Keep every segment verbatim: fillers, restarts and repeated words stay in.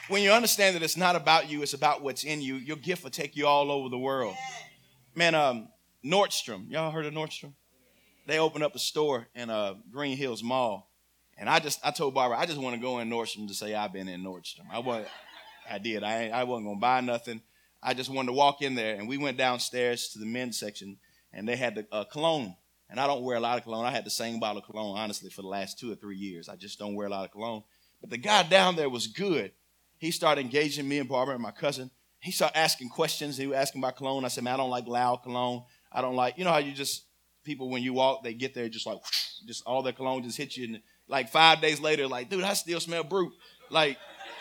When you understand that it's not about you, it's about what's in you, your gift will take you all over the world. Man, um, Nordstrom, y'all heard of Nordstrom? They opened up a store in uh, Green Hills Mall. And I just, I told Barbara, I just want to go in Nordstrom to say I've been in Nordstrom. I was, I did. I, I wasn't going to buy nothing. I just wanted to walk in there. And we went downstairs to the men's section, and they had the uh, cologne. And I don't wear a lot of cologne. I had the same bottle of cologne, honestly, for the last two or three years. I just don't wear a lot of cologne. But the guy down there was good. He started engaging me and Barbara and my cousin. He started asking questions. He was asking about cologne. I said, man, I don't like loud cologne. I don't like, you know how you just, people, when you walk, they get there just like, whoosh, just all their cologne just hits you. And like five days later, like, dude, I still smell brute. Like,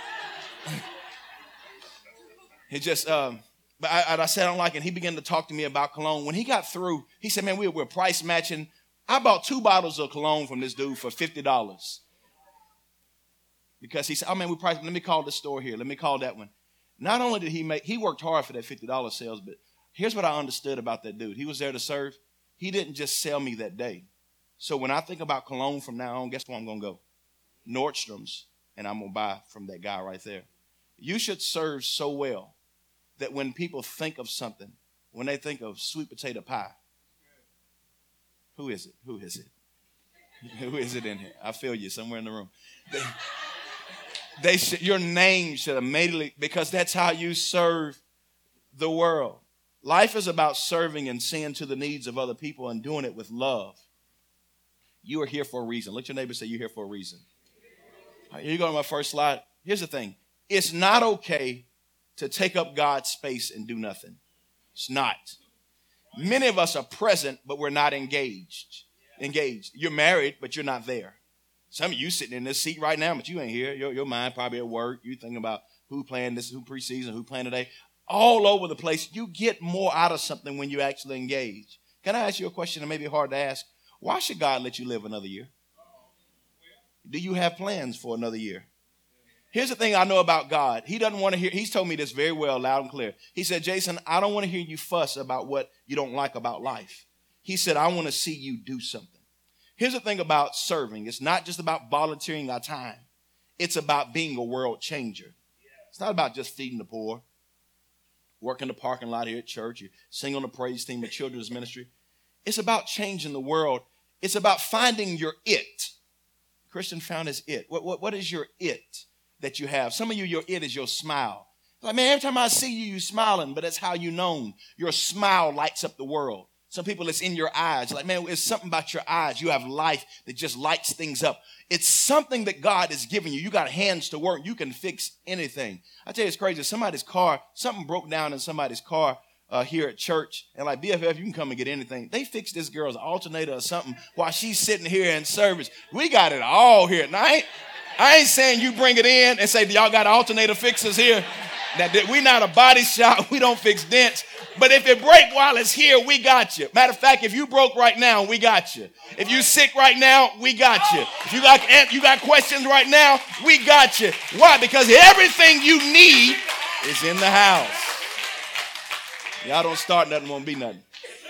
it just, um, but I, I said I don't like it. He began to talk to me about cologne. When he got through, he said, man, we we're price matching. I bought two bottles of cologne from this dude for fifty dollars. Because he said, oh, man, we price, let me call this store here. Let me call that one. Not only did he make, he worked hard for that fifty dollars sales, but here's what I understood about that dude. He was there to serve. He didn't just sell me that day. So when I think about cologne from now on, guess where I'm going to go? Nordstrom's, and I'm going to buy from that guy right there. You should serve so well that when people think of something, when they think of sweet potato pie, who is it? Who is it? Who is it in here? I feel you somewhere in the room. They, they should, your name should immediately, because that's how you serve the world. Life is about serving and seeing to the needs of other people and doing it with love. You are here for a reason. Look at your neighbor and say, you're here for a reason. All right, here you go to my first slide. Here's the thing. It's not okay to take up God's space and do nothing. It's not. Many of us are present, but we're not engaged. Engaged. You're married, but you're not there. Some of you sitting in this seat right now, but you ain't here. Your, your mind probably at work. You thinking about who playing this, who preseason, who playing today. All over the place. You get more out of something when you actually engage. Can I ask you a question that may be hard to ask? Why should God let you live another year? Do you have plans for another year? Here's the thing I know about God. He doesn't want to hear, he's told me this very well, loud and clear. He said, Jason, I don't want to hear you fuss about what you don't like about life. He said, I want to see you do something. Here's the thing about serving. It's not just about volunteering our time. It's about being a world changer. It's not about just feeding the poor, working the parking lot here at church, you sing on the praise team at children's ministry. It's about changing the world. It's about finding your it. Christian found his it. What, what, what is your it that you have? Some of you, your it is your smile. Like, man, every time I see you, you smiling, but that's how you known. Your smile lights up the world. Some people, it's in your eyes. Like, man, it's something about your eyes. You have life that just lights things up. It's something that God has given you. You got hands to work. You can fix anything. I tell you, it's crazy. Somebody's car, something broke down in somebody's car uh, here at church. And like, B F F, you can come and get anything. They fixed this girl's alternator or something while she's sitting here in service. We got it all here. Now, I ain't, I ain't saying you bring it in and say, y'all got alternator fixers here. That, that we not a body shop. We don't fix dents. But if it break while it's here, we got you. Matter of fact, if you broke right now, we got you. If you sick right now, we got you. If you got, you got questions right now, we got you. Why? Because everything you need is in the house. Y'all don't start nothing, won't be nothing.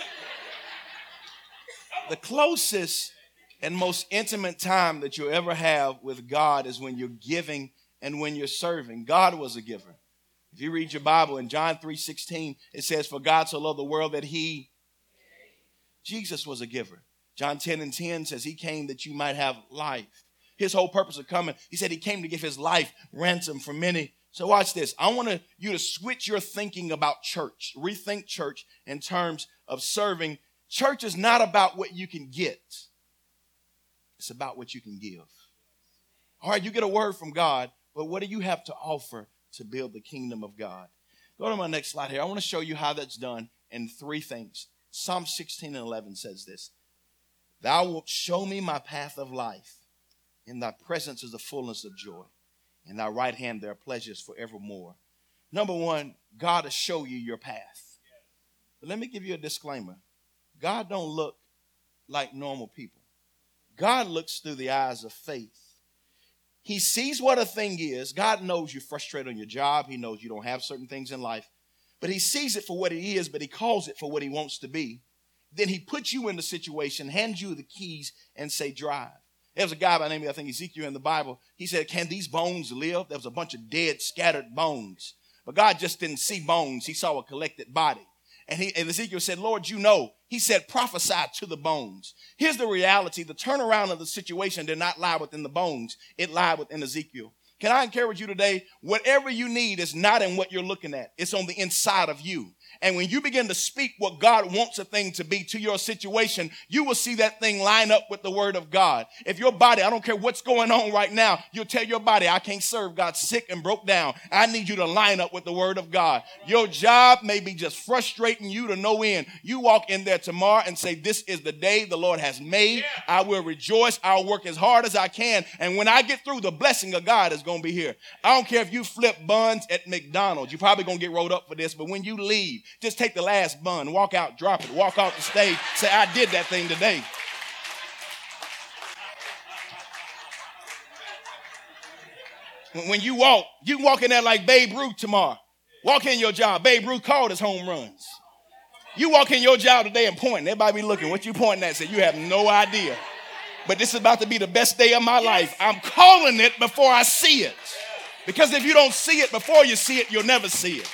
The closest and most intimate time that you'll ever have with God is when you're giving and when you're serving. God was a giver. If you read your Bible in John three sixteen, it says, for God so loved the world that he, Jesus was a giver. John ten and ten says he came that you might have life. His whole purpose of coming, he said he came to give his life ransom for many. So watch this. I want to, you to switch your thinking about church, rethink church in terms of serving. Church is not about what you can get. It's about what you can give. All right, you get a word from God, but what do you have to offer to build the kingdom of God? Go to my next slide here. I want to show you how that's done in three things. Psalm sixteen and eleven says this. Thou wilt show me my path of life. In thy presence is the fullness of joy. In thy right hand there are pleasures forevermore. Number one, God will show you your path. But let me give you a disclaimer. God don't look like normal people. God looks through the eyes of faith. He sees what a thing is. God knows you're frustrated on your job. He knows you don't have certain things in life. But he sees it for what it is, but he calls it for what he wants to be. Then he puts you in the situation, hands you the keys, and say, drive. There was a guy by the name of, I think, Ezekiel in the Bible. He said, can these bones live? There was a bunch of dead, scattered bones. But God just didn't see bones. He saw a collected body. And, he, and Ezekiel said, Lord, you know. He said, prophesy to the bones. Here's the reality. The turnaround of the situation did not lie within the bones. It lied within Ezekiel. Can I encourage you today? Whatever you need is not in what you're looking at. It's on the inside of you. And when you begin to speak what God wants a thing to be to your situation, you will see that thing line up with the word of God. If your body, I don't care what's going on right now, you'll tell your body, I can't serve God, sick and broke down. I need you to line up with the word of God. Your job may be just frustrating you to no end. You walk in there tomorrow and say, this is the day the Lord has made. I will rejoice. I'll work as hard as I can. And when I get through, the blessing of God is going to be here. I don't care if you flip buns at McDonald's. You're probably going to get rolled up for this. But when you leave, just take the last bun, walk out, drop it, walk off the stage, say, I did that thing today. When you walk, you can walk in there like Babe Ruth tomorrow. Walk in your job. Babe Ruth called his home runs. You walk in your job today and point. Everybody be looking. What you pointing at? Say, you have no idea. But this is about to be the best day of my life. I'm calling it before I see it. Because if you don't see it before you see it, you'll never see it.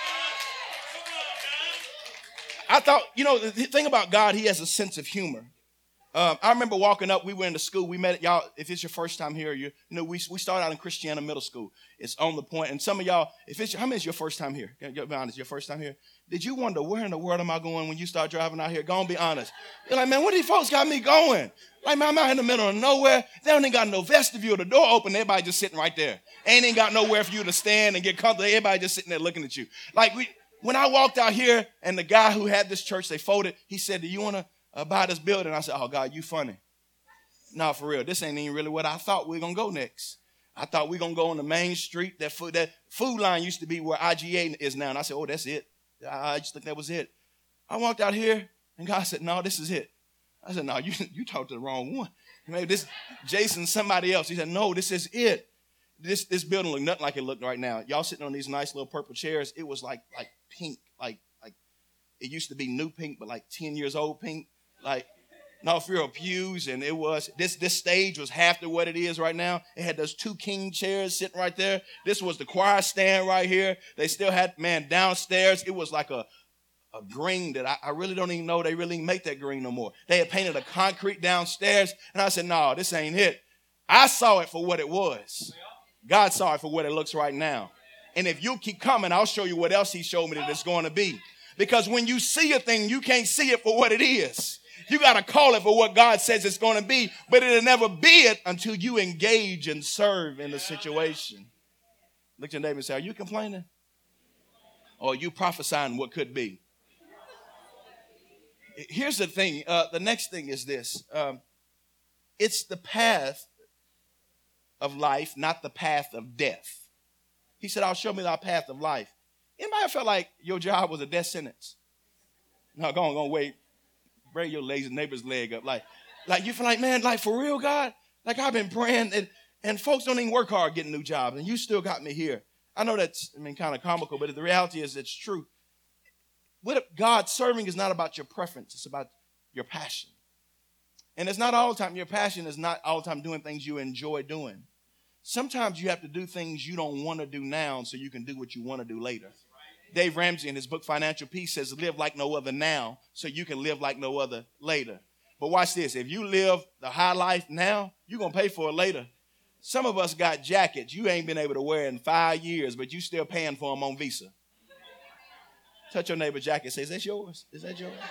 I thought, you know, the thing about God, he has a sense of humor. Um, I remember walking up, we went into school, we met, y'all, if it's your first time here, you, you know, we we started out in Christiana Middle School. It's on the point, and some of y'all, if it's, how many is your first time here? Be honest, your first time here? Did you wonder, where in the world am I going when you start driving out here? Go on, be honest. You're like, man, where these folks got me going? Like, man, I'm out in the middle of nowhere. They don't even got no vestibule, the door open, everybody just sitting right there. Ain't even got nowhere for you to stand and get comfortable. Everybody just sitting there looking at you. Like, we, when I walked out here and the guy who had this church, they folded, he said, do you want to uh, buy this building? I said, oh, God, you funny. No, for real. This ain't even really what I thought we were going to go next. I thought we were going to go on the main street. That food, that food line used to be where I G A is now. And I said, oh, that's it. I just think that was it. I walked out here and God said, no, this is it. I said, no, you, you talked to the wrong one. Maybe this Jason, somebody else. He said, no, this is it. This this building looked nothing like it looked right now. Y'all sitting on these nice little purple chairs. It was like like pink, like like it used to be new pink, but like ten years old pink. Like no for real pews, and it was this this stage was half to what it is right now. It had those two king chairs sitting right there. This was the choir stand right here. They still had man downstairs. It was like a a green that I, I really don't even know they really make that green no more. They had painted a concrete downstairs, and I said, no, this ain't it. I saw it for what it was. God saw it for what it looks right now. And if you keep coming, I'll show you what else he showed me that it's going to be. Because when you see a thing, you can't see it for what it is. You got to call it for what God says it's going to be. But it'll never be it until you engage and serve in the situation. Look at your neighbor and say, are you complaining? Or are you prophesying what could be? Here's the thing. Uh, the next thing is this. Um, it's the path of life, not the path of death. He said, I'll show me thy path of life. Anybody felt like your job was a death sentence? No, go on, go on, wait. Bring your lazy neighbor's leg up. Like, like you feel like, man, like for real, God? Like I've been praying, and, and folks don't even work hard getting new jobs, and you still got me here. I know that's, I mean, kind of comical, but the reality is it's true. What God serving is not about your preference. It's about your passion. And it's not all the time. Your passion is not all the time doing things you enjoy doing. Sometimes you have to do things you don't want to do now so you can do what you want to do later. Dave Ramsey in his book Financial Peace says live like no other now so you can live like no other later. But watch this. If you live the high life now, you're going to pay for it later. Some of us got jackets you ain't been able to wear in five years, but you still paying for them on Visa. Touch your neighbor's jacket. Say, is that yours? Is that yours?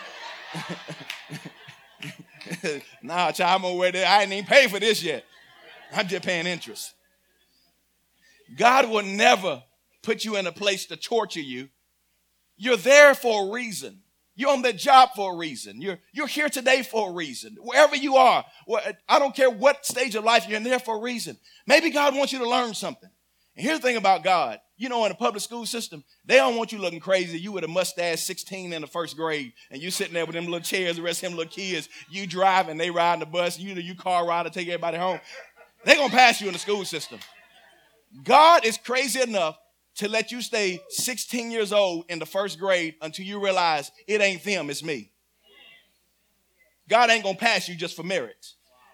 Nah, child, I'm going to wear that. I ain't even paid for this yet. I'm just paying interest. God will never put you in a place to torture you. You're there for a reason. You're on that job for a reason. You're, you're here today for a reason. Wherever you are, I don't care what stage of life you're in, there for a reason. Maybe God wants you to learn something. And here's the thing about God. You know, in the public school system, they don't want you looking crazy. You with a mustache, sixteen in the first grade, and you sitting there with them little chairs, the rest of them little kids. You driving, they riding the bus. You, you car ride to take everybody home. They're going to pass you in the school system. God is crazy enough to let you stay sixteen years old in the first grade until you realize it ain't them, it's me. God ain't going to pass you just for merit.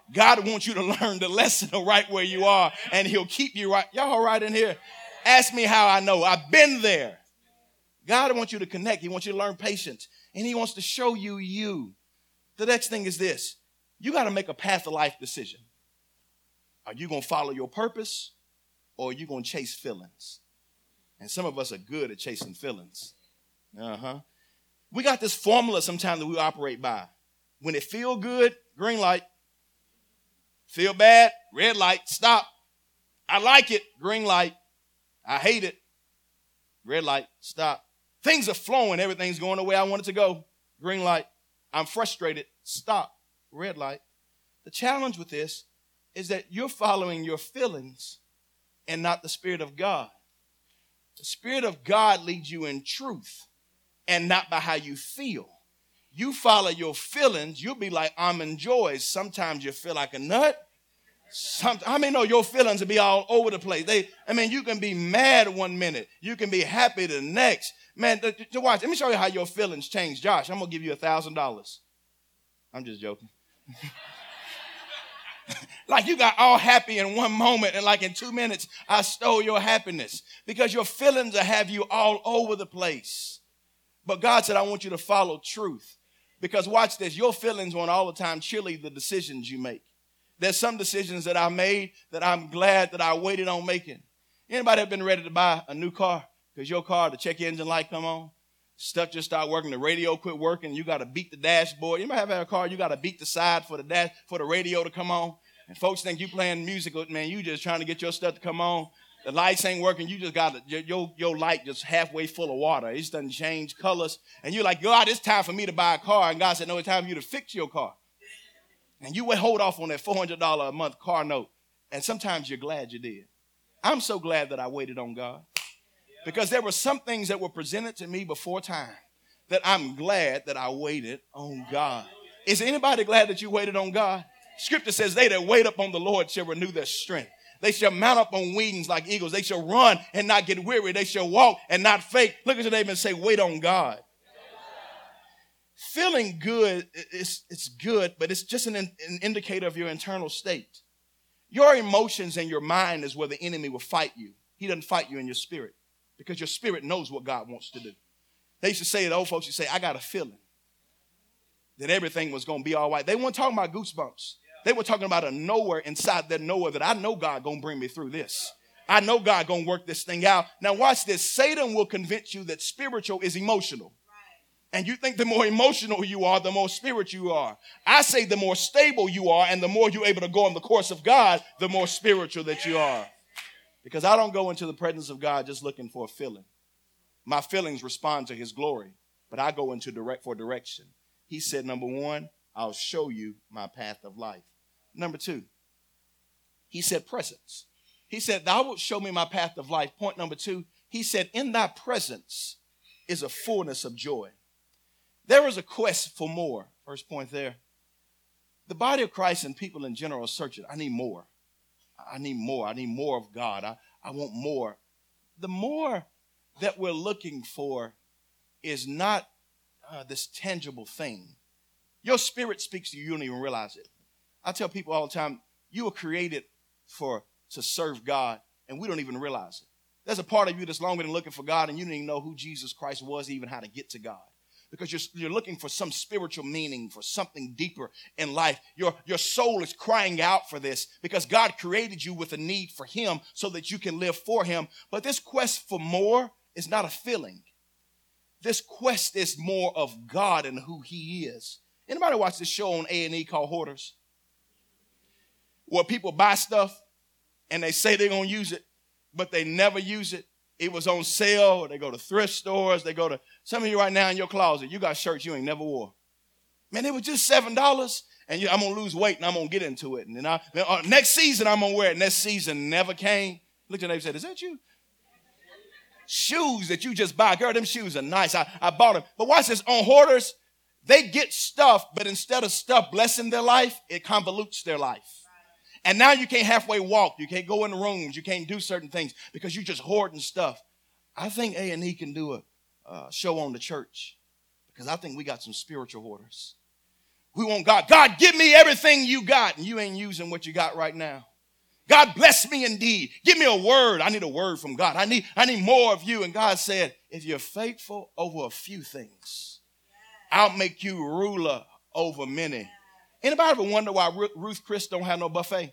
God wants you to learn the lesson right where you are, and he'll keep you right. Y'all all right in here? Ask me how I know. I've been there. God wants you to connect. He wants you to learn patience, and he wants to show you you. The next thing is this. You got to make a path of life decision. Are you going to follow your purpose, or are you going to chase feelings? And some of us are good at chasing feelings. Uh-huh. We got this formula sometimes that we operate by. When it feel good, green light. Feel bad, red light, stop. I like it, green light. I hate it, red light, stop. Things are flowing, everything's going the way I want it to go, green light. I'm frustrated, stop, red light. The challenge with this is that you're following your feelings and not the Spirit of God. The Spirit of God leads you in truth and not by how you feel. You follow your feelings, you'll be like almond joys. Sometimes you feel like a nut. Some, I mean, no, your feelings will be all over the place. They, I mean, you can be mad one minute. You can be happy the next. Man, to, to watch, let me show you how your feelings change. Josh, I'm going to give you a thousand dollars. I'm just joking. Like you got all happy in one moment, and like in two minutes, I stole your happiness. Because your feelings will have you all over the place. But God said, I want you to follow truth. Because watch this, your feelings won't all the time cheerlead the decisions you make. There's some decisions that I made that I'm glad that I waited on making. Anybody have been ready to buy a new car? Because your car, the check engine light come on. Stuff just start working. The radio quit working. You got to beat the dashboard. You might have had a car, you got to beat the side for the dash, for the radio to come on. And folks think you playing music, man, you just trying to get your stuff to come on. The lights ain't working. You just got to, your, your light just halfway full of water. It just doesn't change colors. And you're like, God, it's time for me to buy a car. And God said, no, it's time for you to fix your car. And you would hold off on that four hundred dollars a month car note. And sometimes you're glad you did. I'm so glad that I waited on God. Because there were some things that were presented to me before time that I'm glad that I waited on God. Is anybody glad that you waited on God? Scripture says, they that wait upon the Lord shall renew their strength. They shall mount up on wings like eagles. They shall run and not get weary. They shall walk and not faint. Look at your neighbor and say, wait on God. Feeling good, it's, it's good, but it's just an, an indicator of your internal state. Your emotions and your mind is where the enemy will fight you. He doesn't fight you in your spirit because your spirit knows what God wants to do. They used to say, the old folks used to say, I got a feeling that everything was going to be all right. They weren't talking about goosebumps. They were talking about a nowhere inside that nowhere that I know God going to bring me through this. I know God going to work this thing out. Now watch this. Satan will convince you that spiritual is emotional. And you think the more emotional you are, the more spiritual you are. I say the more stable you are and the more you're able to go on the course of God, the more spiritual that you are. Because I don't go into the presence of God just looking for a feeling. My feelings respond to his glory, but I go into direct for direction. He said, number one, I'll show you my path of life. Number two, he said presence. He said, thou wilt show me my path of life. Point number two, he said, in thy presence is a fullness of joy. There is a quest for more. First point there. The body of Christ and people in general are searching. I need more. I need more. I need more of God. I, I want more. The more that we're looking for is not uh, this tangible thing. Your spirit speaks to you. You don't even realize it. I tell people all the time, you were created for to serve God, and we don't even realize it. There's a part of you that's longer than looking for God, and you don't even know who Jesus Christ was, even how to get to God. Because you're, you're looking for some spiritual meaning, for something deeper in life. Your, your soul is crying out for this because God created you with a need for him so that you can live for him. But this quest for more is not a feeling. This quest is more of God and who he is. Anybody watch this show on A and E called Hoarders? Where people buy stuff and they say they're going to use it, but they never use it. It was on sale, or they go to thrift stores, they go to, some of you right now in your closet, you got shirts you ain't never wore. Man, it was just seven dollars, and you, I'm going to lose weight, and I'm going to get into it. And then I, uh, next season, I'm going to wear it. Next season never came. Look at your neighbor and said, is that you? Shoes that you just buy. Girl, them shoes are nice. I, I bought them. But watch this. On Hoarders, they get stuff, but instead of stuff blessing their life, it convolutes their life. And now you can't halfway walk. You can't go in the rooms. You can't do certain things because you're just hoarding stuff. I think A and E can do a uh, show on the church because I think we got some spiritual hoarders. We want God. God, give me everything you got. And you ain't using what you got right now. God, bless me indeed. Give me a word. I need a word from God. I need, I need more of you. And God said, if you're faithful over a few things, I'll make you ruler over many. Anybody ever wonder why Ruth Chris don't have no buffet?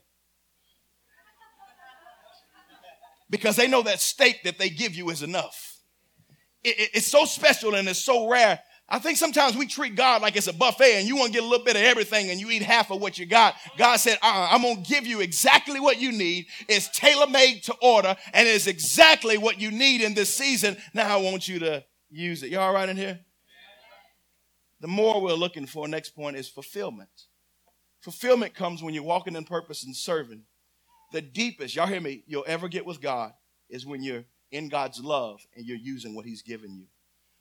Because they know that steak that they give you is enough. It, it, it's so special and it's so rare. I think sometimes we treat God like it's a buffet and you want to get a little bit of everything and you eat half of what you got. God said, uh-uh, I'm going to give you exactly what you need. It's tailor-made to order and it's exactly what you need in this season. Now I want you to use it. You all right in here? The more we're looking for, next point is fulfillment. Fulfillment comes when you're walking in purpose and serving. The deepest, y'all hear me, you'll ever get with God is when you're in God's love and you're using what he's given you.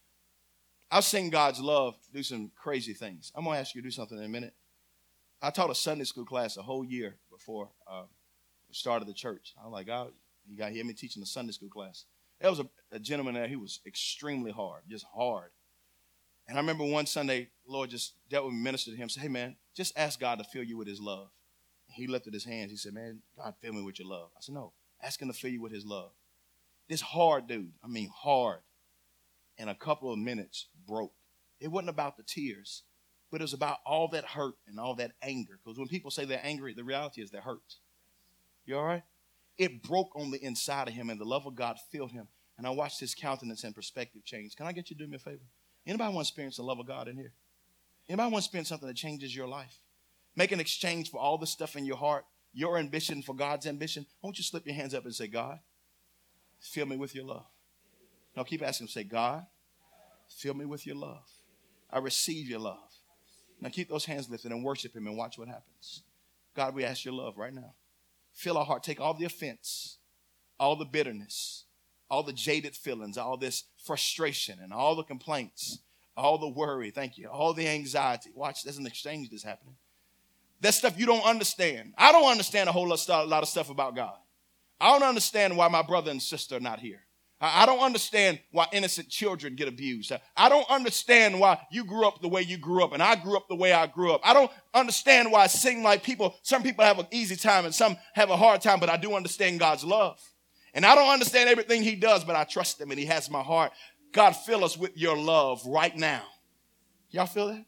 I've seen God's love do some crazy things. I'm going to ask you to do something in a minute. I taught a Sunday school class a whole year before uh, the start of the church. I was like, God, you got to hear me teaching a Sunday school class. There was a, a gentleman there. He was extremely hard, just hard. And I remember one Sunday, the Lord just dealt with me, ministered to him, said, hey, man, just ask God to fill you with his love. And he lifted his hands. He said, man, God, fill me with your love. I said, no, ask him to fill you with his love. This hard dude, I mean hard, in a couple of minutes broke. It wasn't about the tears, but it was about all that hurt and all that anger. Because when people say they're angry, the reality is they're hurt. You all right? It broke on the inside of him, and the love of God filled him. And I watched his countenance and perspective change. Can I get you to do me a favor? Anybody want to experience the love of God in here? Anybody want to experience something that changes your life? Make an exchange for all the stuff in your heart, your ambition for God's ambition. I want you to slip your hands up and say, God, fill me with your love. Now keep asking him, say, God, fill me with your love. I receive your love. Now keep those hands lifted and worship him and watch what happens. God, we ask your love right now. Fill our heart. Take all the offense, all the bitterness, all the jaded feelings, all this frustration and all the complaints, all the worry, thank you, all the anxiety. Watch, there's an exchange that's happening. That's stuff you don't understand. I don't understand a whole lot of stuff about God. I don't understand why my brother and sister are not here. I don't understand why innocent children get abused. I don't understand why you grew up the way you grew up and I grew up the way I grew up. I don't understand why it seems like people, some people have an easy time and some have a hard time, but I do understand God's love. And I don't understand everything he does, but I trust him and he has my heart. God, fill us with your love right now. Y'all feel that?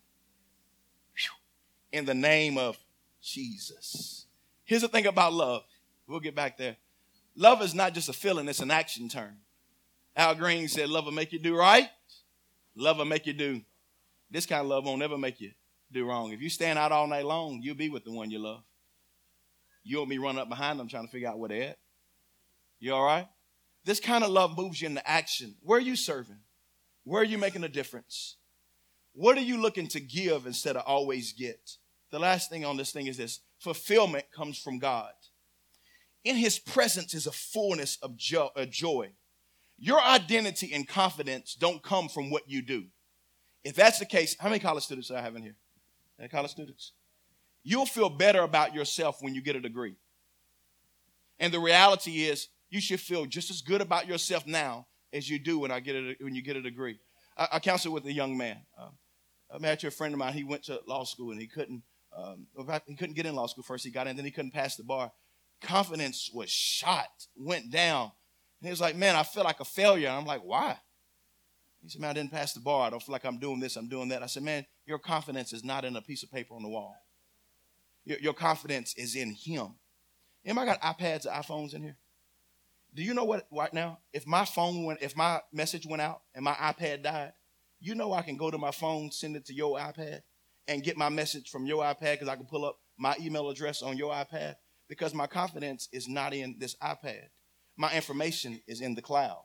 In the name of Jesus. Here's the thing about love. We'll get back there. Love is not just a feeling, it's an action term. Al Green said, love will make you do right. Love will make you do. This kind of love won't ever make you do wrong. If you stand out all night long, you'll be with the one you love. You won't be running up behind them trying to figure out where they're at. You all right? This kind of love moves you into action. Where are you serving? Where are you making a difference? What are you looking to give instead of always get? The last thing on this thing is this. Fulfillment comes from God. In his presence is a fullness of joy. Your identity and confidence don't come from what you do. If that's the case, how many college students do I have in here? Any college students? You'll feel better about yourself when you get a degree. And the reality is you should feel just as good about yourself now as you do when I get a, when you get a degree. I, I counseled with a young man. Um, I met a friend of mine. He went to law school and he couldn't, um, he couldn't get in law school first. He got in, then he couldn't pass the bar. Confidence was shot, went down. And he was like, man, I feel like a failure. And I'm like, why? He said, man, I didn't pass the bar. I don't feel like I'm doing this, I'm doing that. I said, man, your confidence is not in a piece of paper on the wall. Your, your confidence is in him. Anybody got iPads or iPhones in here? Do you know what right now? If my phone went, if my message went out and my iPad died, you know I can go to my phone, send it to your iPad, and get my message from your iPad because I can pull up my email address on your iPad because my confidence is not in this iPad. My information is in the cloud.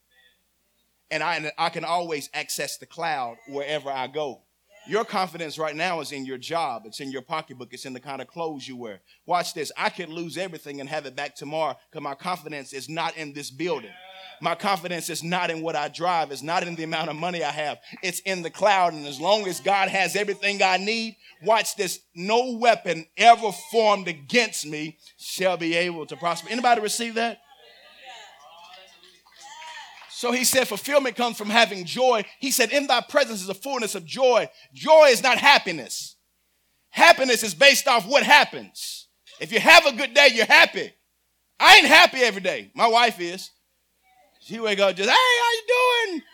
And I, I can always access the cloud wherever I go. Your confidence right now is in your job. It's in your pocketbook. It's in the kind of clothes you wear. Watch this. I could lose everything and have it back tomorrow because my confidence is not in this building. My confidence is not in what I drive. It's not in the amount of money I have. It's in the cloud. And as long as God has everything I need, watch this. No weapon ever formed against me shall be able to prosper. Anybody receive that? So he said fulfillment comes from having joy. He said in thy presence is a fullness of joy. Joy is not happiness. Happiness is based off what happens. If you have a good day, you're happy. I ain't happy every day. My wife is. She wake up just, hey, how you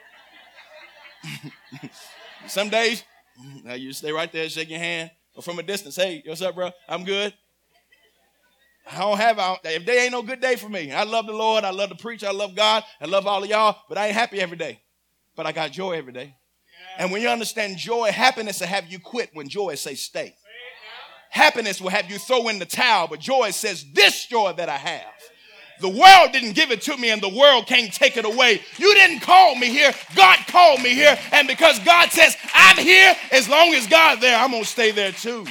doing? Some days, now you stay right there, shake your hand. Or from a distance, hey, what's up, bro? I'm good. I don't have, I don't, if day ain't no good day for me. I love the Lord. I love to preach. I love God. I love all of y'all. But I ain't happy every day. But I got joy every day. And when you understand joy, happiness will have you quit when joy says stay. Happiness will have you throw in the towel, but joy says this joy that I have. The world didn't give it to me and the world can't take it away. You didn't call me here. God called me here. And because God says I'm here, as long as God's there, I'm going to stay there too.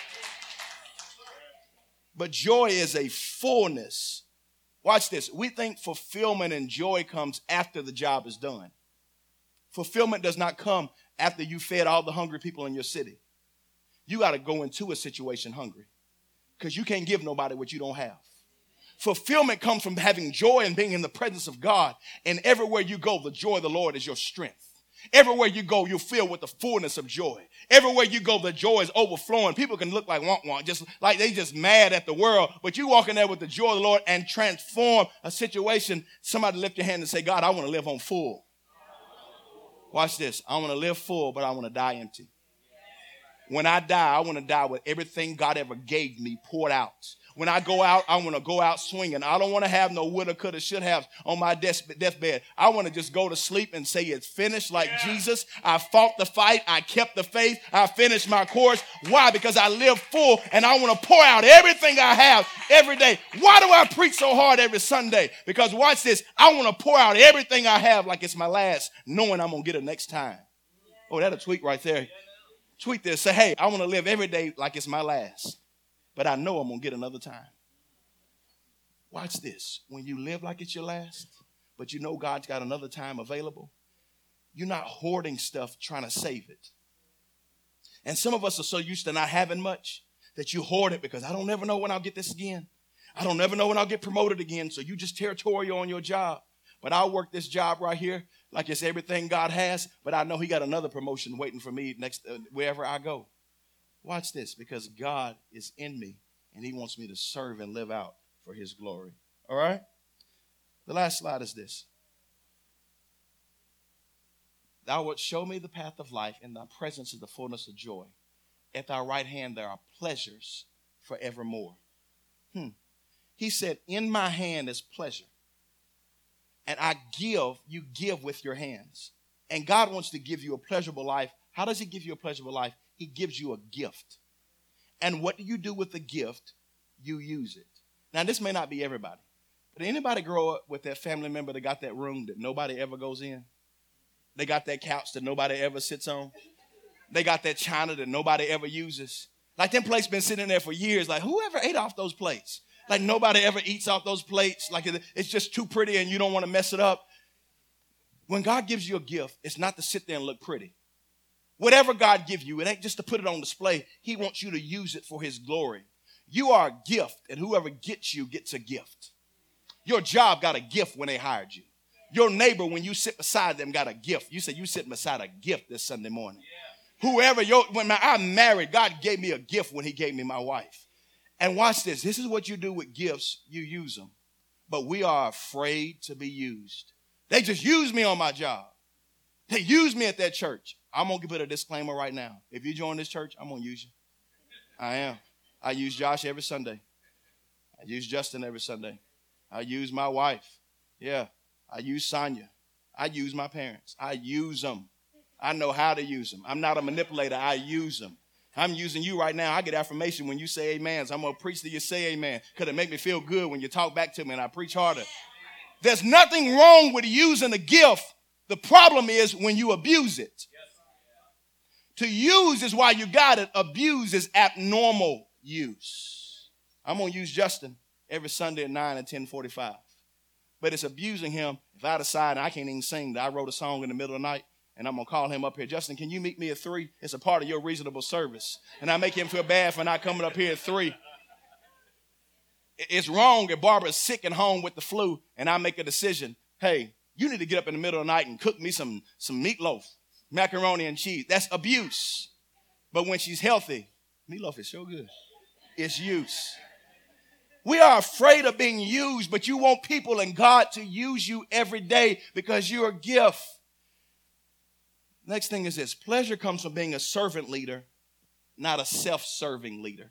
But joy is a fullness. Watch this. We think fulfillment and joy comes after the job is done. Fulfillment does not come after you fed all the hungry people in your city. You got to go into a situation hungry because you can't give nobody what you don't have. Fulfillment comes from having joy and being in the presence of God. And everywhere you go, the joy of the Lord is your strength. Everywhere you go, you'll feel with the fullness of joy. Everywhere you go, the joy is overflowing. People can look like wonk wonk, just like they just mad at the world. But you walk in there with the joy of the Lord and transform a situation. Somebody lift your hand and say, God, I want to live on full. Watch this. I want to live full, but I want to die empty. When I die, I want to die with everything God ever gave me poured out. When I go out, I want to go out swinging. I don't want to have no woulda, coulda, should have on my deathbed. I want to just go to sleep and say it's finished like yeah. Jesus. I fought the fight. I kept the faith. I finished my course. Why? Because I live full and I want to pour out everything I have every day. Why do I preach so hard every Sunday? Because watch this. I want to pour out everything I have like it's my last, knowing I'm going to get it next time. Oh, that'll tweet right there. Tweet this. Say, hey, I want to live every day like it's my last. But I know I'm going to get another time. Watch this. When you live like it's your last, but you know God's got another time available, you're not hoarding stuff trying to save it. And some of us are so used to not having much that you hoard it because I don't never know when I'll get this again. I don't never know when I'll get promoted again. So you just territorial on your job. But I'll work this job right here like it's everything God has. But I know he got another promotion waiting for me next uh, wherever I go. Watch this, because God is in me and he wants me to serve and live out for his glory. All right? The last slide is this. Thou wilt show me the path of life. In thy presence is the fullness of joy. At thy right hand there are pleasures forevermore. Hmm. He said, in my hand is pleasure. And I give, you give with your hands. And God wants to give you a pleasurable life. How does he give you a pleasurable life? He gives you a gift. And what do you do with the gift? You use it. Now, this may not be everybody. But anybody grow up with that family member that got that room that nobody ever goes in? They got that couch that nobody ever sits on? They got that china that nobody ever uses? Like them plates been sitting there for years. Like whoever ate off those plates? Like nobody ever eats off those plates. Like it's just too pretty and you don't want to mess it up. When God gives you a gift, it's not to sit there and look pretty. Whatever God gives you, it ain't just to put it on display. He wants you to use it for his glory. You are a gift, and whoever gets you gets a gift. Your job got a gift when they hired you. Your neighbor, when you sit beside them, got a gift. You said you sitting beside a gift this Sunday morning. Yeah. Whoever, your, when I'm married, God gave me a gift when he gave me my wife. And watch this. This is what you do with gifts. You use them. But we are afraid to be used. They just use me on my job. They use me at that church. I'm going to put a disclaimer right now. If you join this church, I'm going to use you. I am. I use Josh every Sunday. I use Justin every Sunday. I use my wife. Yeah. I use Sonia. I use my parents. I use them. I know how to use them. I'm not a manipulator. I use them. I'm using you right now. I get affirmation when you say amen. So I'm going to preach till you say amen. Because it make me feel good when you talk back to me and I preach harder. There's nothing wrong with using a gift. The problem is when you abuse it. To use is why you got it. Abuse is abnormal use. I'm going to use Justin every Sunday at nine and ten forty-five. But it's abusing him if I decide I can't even sing. I wrote a song in the middle of the night, and I'm going to call him up here. Justin, can you meet me at three? It's a part of your reasonable service. And I make him feel bad for not coming up here at three. It's wrong if Barbara's sick and home with the flu, and I make a decision. Hey, you need to get up in the middle of the night and cook me some, some meatloaf, macaroni and cheese. That's abuse. But when she's healthy, Meatloaf is so good. It's use. We are afraid of being used, but you want people and God to use you every day because you're a gift. Next thing is this. Pleasure comes from being a servant leader, not a self-serving leader.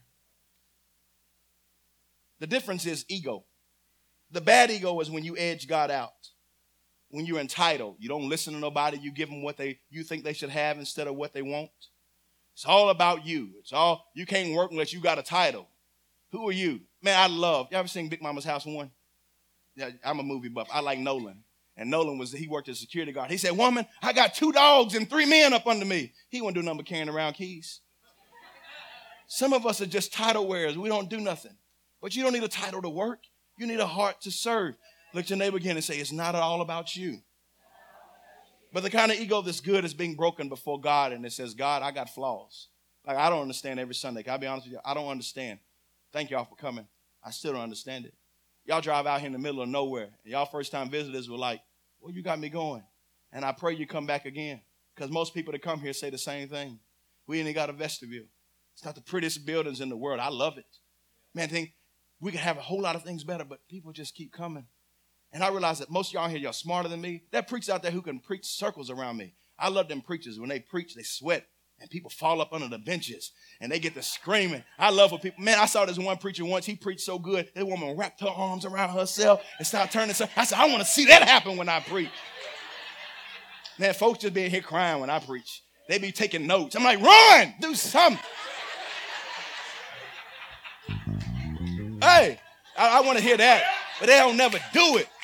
The difference is ego. The bad ego is when you edge God out. When you're entitled. You don't listen to nobody. You give them what they you think they should have instead of what they want. It's all about you. It's all, you can't work unless you got a title. Who are you? Man, I love, you ever seen Big Mama's House One? Yeah, I'm a movie buff. I like Nolan. And Nolan was, he worked as a security guard. He said, woman, I got two dogs and three men up under me. He wouldn't do nothing but carrying around keys. Some of us are just title wearers. We don't do nothing. But you don't need a title to work. You need a heart to serve. Look at your neighbor again and say, it's not all about you. But the kind of ego that's good is being broken before God. And it says, God, I got flaws. Like, I don't understand every Sunday. Can I be honest with you? I don't understand. Thank y'all for coming. I still don't understand it. Y'all drive out here in the middle of nowhere. And y'all first time visitors were like, well, you got me going. And I pray you come back again. Because most people that come here say the same thing. We ain't got a vestibule. It's not the prettiest buildings in the world. I love it. Man, I think we could have a whole lot of things better, but people just keep coming. And I realize that most of y'all here, y'all smarter than me. There are preachers out there who can preach circles around me. I love them preachers. When they preach, they sweat. And people fall up under the benches. And they get to screaming. I love when people, man, I saw this one preacher once. He preached so good. That woman wrapped her arms around herself and started turning. I said, I want to see that happen when I preach. Man, folks just be in here crying when I preach. They be taking notes. I'm like, run, do something. Hey, I, I want to hear that. But they don't never do it.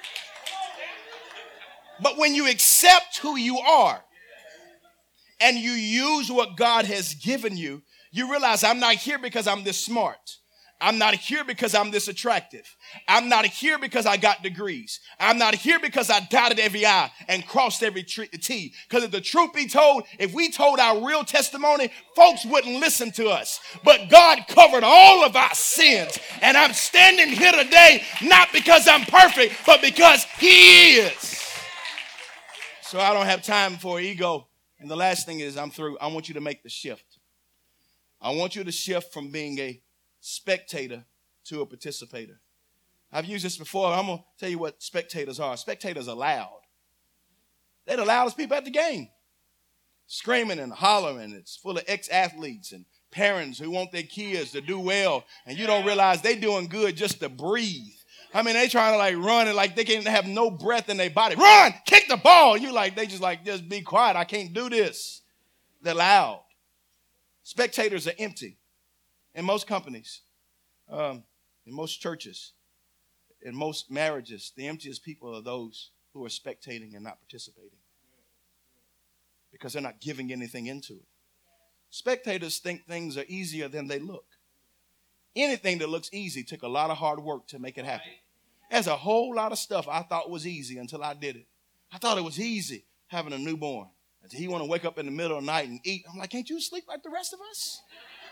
But when you accept who you are and you use what God has given you, you realize I'm not here because I'm this smart. I'm not here because I'm this attractive. I'm not here because I got degrees. I'm not here because I dotted every I and crossed every T. Because if the truth be told, if we told our real testimony, folks wouldn't listen to us. But God covered all of our sins. And I'm standing here today not because I'm perfect, but because He is. So I don't have time for ego. And the last thing is, I'm through. I want you to make the shift. I want you to shift from being a spectator to a participator. I've used this before. I'm going to tell you what spectators are. Spectators are loud. They're the loudest people at the game. Screaming and hollering. It's full of ex-athletes and parents who want their kids to do well. And you don't realize they're doing good just to breathe. I mean, they trying to like run and like they can't have no breath in their body. Run! Kick the ball! You like, they just like, just be quiet. I can't do this. They're loud. Spectators are empty. In most companies, um, in most churches, in most marriages, the emptiest people are those who are spectating and not participating. Because they're not giving anything into it. Spectators think things are easier than they look. Anything that looks easy took a lot of hard work to make it happen. There's a whole lot of stuff I thought was easy until I did it. I thought it was easy having a newborn. Until he want to wake up in the middle of the night and eat. I'm like, can't you sleep like the rest of us?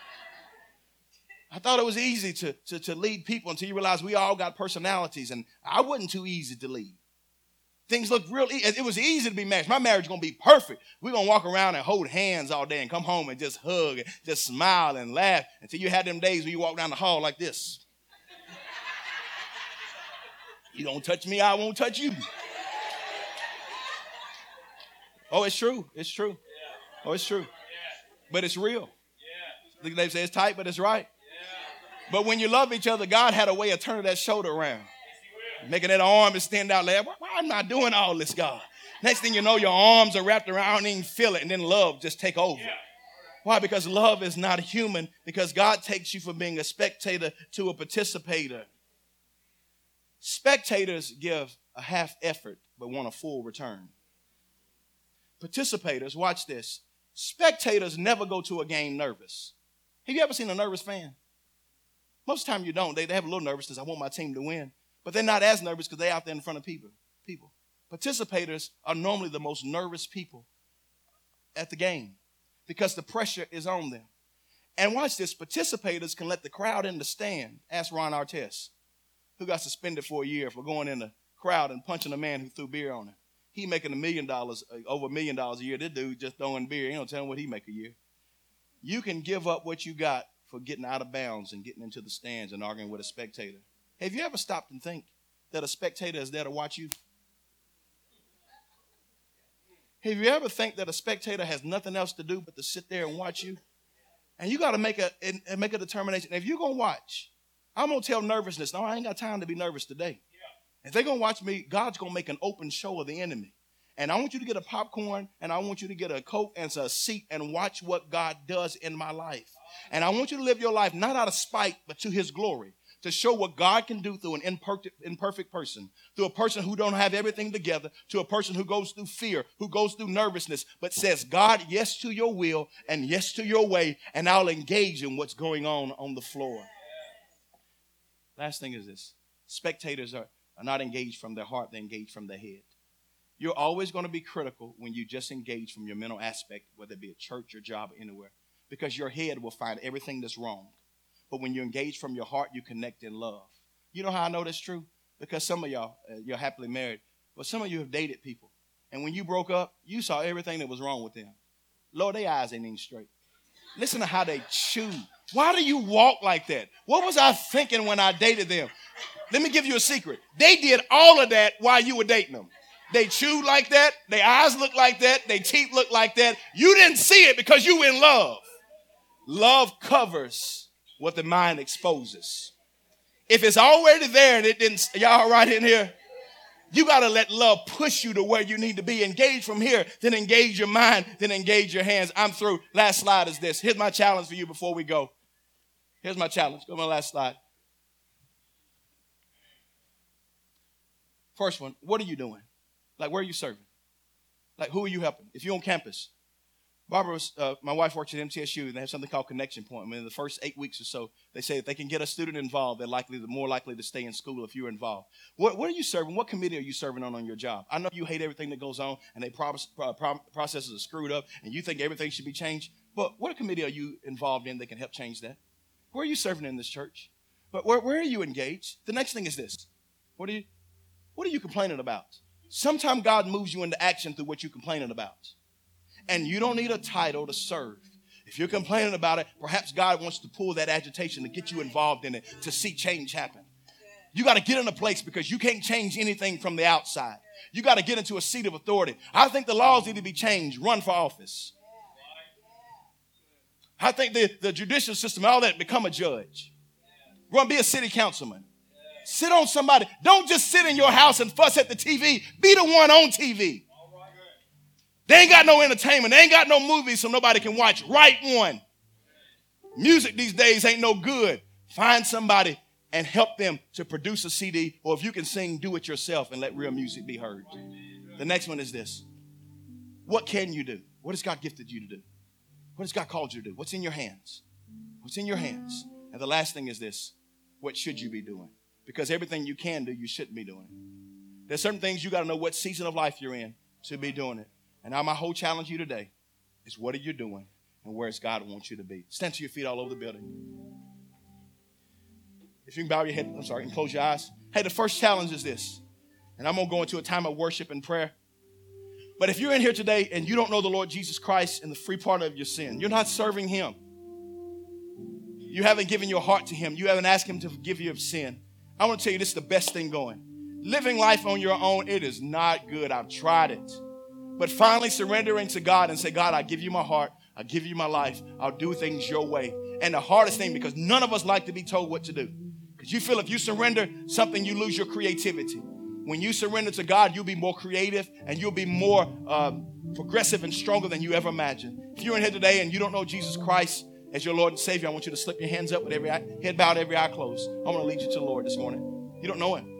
I thought it was easy to, to, to lead people until you realize we all got personalities. And I wasn't too easy to lead. Things looked real easy. It was easy to be married. My marriage is going to be perfect. We're going to walk around and hold hands all day and come home and just hug and just smile and laugh until you had them days when you walk down the hall like this. You don't touch me, I won't touch you. Oh, it's true. It's true. Oh, it's true. But it's real. Look, they say it's tight, but it's right. But when you love each other, God had a way of turning that shoulder around. Making that arm extend out there. Why, why am I doing all this, God? Next thing you know, your arms are wrapped around and you feel it. And then love just take over. Yeah. Why? Because love is not human. Because God takes you from being a spectator to a participator. Spectators give a half effort but want a full return. Participators, watch this. Spectators never go to a game nervous. Have you ever seen a nervous fan? Most of the time you don't. They, they have a little nervousness. I want my team to win. But they're not as nervous because they're out there in front of people. People. Participators are normally the most nervous people at the game because the pressure is on them. And watch this. Participators can let the crowd in the stand. Ask Ron Artest, who got suspended for a year for going in the crowd and punching a man who threw beer on him. He making a million dollars, over a million dollars a year. This dude just throwing beer. He don't tell him what he make a year. You can give up what you got for getting out of bounds and getting into the stands and arguing with a spectator. Have you ever stopped and think that a spectator is there to watch you? Have you ever think that a spectator has nothing else to do but to sit there and watch you? And you got to make a and, and make a determination. If you're going to watch, I'm going to tell nervousness. No, I ain't got time to be nervous today. If they're going to watch me, God's going to make an open show of the enemy. And I want you to get a popcorn, and I want you to get a Coke and a seat and watch what God does in my life. And I want you to live your life not out of spite, but to his glory, to show what God can do through an imperfect, imperfect person, through a person who don't have everything together, to a person who goes through fear, who goes through nervousness, but says, God, yes to your will and yes to your way, and I'll engage in what's going on on the floor. Last thing is this. Spectators are, are not engaged from their heart, they engage from their head. You're always going to be critical when you just engage from your mental aspect, whether it be a church or job or anywhere, because your head will find everything that's wrong. But when you engage from your heart, you connect in love. You know how I know that's true? Because some of y'all, uh, you're happily married, but some of you have dated people. And when you broke up, you saw everything that was wrong with them. Lord, their eyes ain't even straight. Listen to how they chew. Why do you walk like that? What was I thinking when I dated them? Let me give you a secret. They did all of that while you were dating them. They chewed like that. Their eyes look like that. Their teeth look like that. You didn't see it because you were in love. Love covers what the mind exposes. If it's already there and it didn't, y'all right in here? You got to let love push you to where you need to be. Engage from here, then engage your mind, then engage your hands. I'm through. Last slide is this. Here's my challenge for you before we go. Here's my challenge. Go to my last slide. First one, what are you doing? Like, where are you serving? Like, who are you helping? If you're on campus, Barbara, was, uh, my wife works at M T S U, and they have something called Connection Point. I mean, in the first eight weeks or so, they say if they can get a student involved, they're likely, they're more likely to stay in school if you're involved. What, what are you serving? What committee are you serving on on your job? I know you hate everything that goes on, and they pro- pro- pro- processes are screwed up, and you think everything should be changed. But what committee are you involved in that can help change that? Where are you serving in this church? But where, where are you engaged? The next thing is this. What are you, what are you complaining about? Sometimes God moves you into action through what you're complaining about. And you don't need a title to serve. If you're complaining about it, perhaps God wants to pull that agitation to get you involved in it, to see change happen. You got to get in a place because you can't change anything from the outside. You got to get into a seat of authority. I think the laws need to be changed. Run for office. I think the, the judicial system, all that, become a judge. Run, be a city councilman. Sit on somebody. Don't just sit in your house and fuss at the T V. Be the one on T V. They ain't got no entertainment. They ain't got no movies so nobody can watch. Write one. Music these days ain't no good. Find somebody and help them to produce a C D. Or if you can sing, do it yourself and let real music be heard. The next one is this. What can you do? What has God gifted you to do? What has God called you to do? What's in your hands? What's in your hands? And the last thing is this. What should you be doing? Because everything you can do, you shouldn't be doing. There's certain things you got to know what season of life you're in to be doing it. And now my whole challenge to you today is what are you doing and where does God want you to be? Stand to your feet all over the building. If you can bow your head, I'm sorry, and close your eyes. Hey, the first challenge is this. And I'm going to go into a time of worship and prayer. But if you're in here today and you don't know the Lord Jesus Christ and the free pardon of your sin, you're not serving him. You haven't given your heart to him. You haven't asked him to forgive you of sin. I want to tell you this is the best thing going. Living life on your own, it is not good. I've tried it. But finally surrendering to God and say, God, I give you my heart. I give you my life. I'll do things your way. And the hardest thing, because none of us like to be told what to do. Because you feel if you surrender something, you lose your creativity. When you surrender to God, you'll be more creative and you'll be more um, progressive and stronger than you ever imagined. If you're in here today and you don't know Jesus Christ as your Lord and Savior, I want you to slip your hands up with every eye, head bowed, every eye closed. I'm going to lead you to the Lord this morning. You don't know him.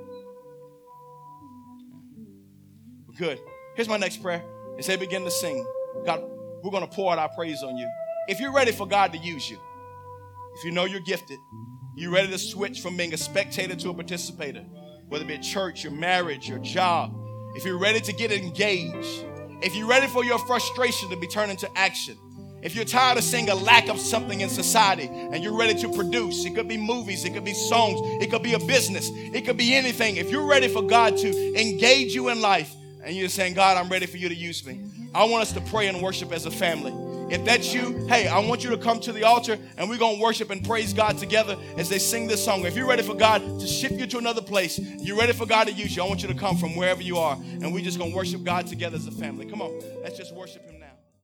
Good. Here's my next prayer. As they begin to sing, God, we're going to pour out our praise on you. If you're ready for God to use you, if you know you're gifted, you're ready to switch from being a spectator to a participator, whether it be at church, your marriage, your job, if you're ready to get engaged, if you're ready for your frustration to be turned into action, if you're tired of seeing a lack of something in society and you're ready to produce, it could be movies, it could be songs, it could be a business, it could be anything. If you're ready for God to engage you in life and you're saying, God, I'm ready for you to use me, I want us to pray and worship as a family. If that's you, hey, I want you to come to the altar and we're going to worship and praise God together as they sing this song. If you're ready for God to shift you to another place, you're ready for God to use you, I want you to come from wherever you are and we're just going to worship God together as a family. Come on, let's just worship him now.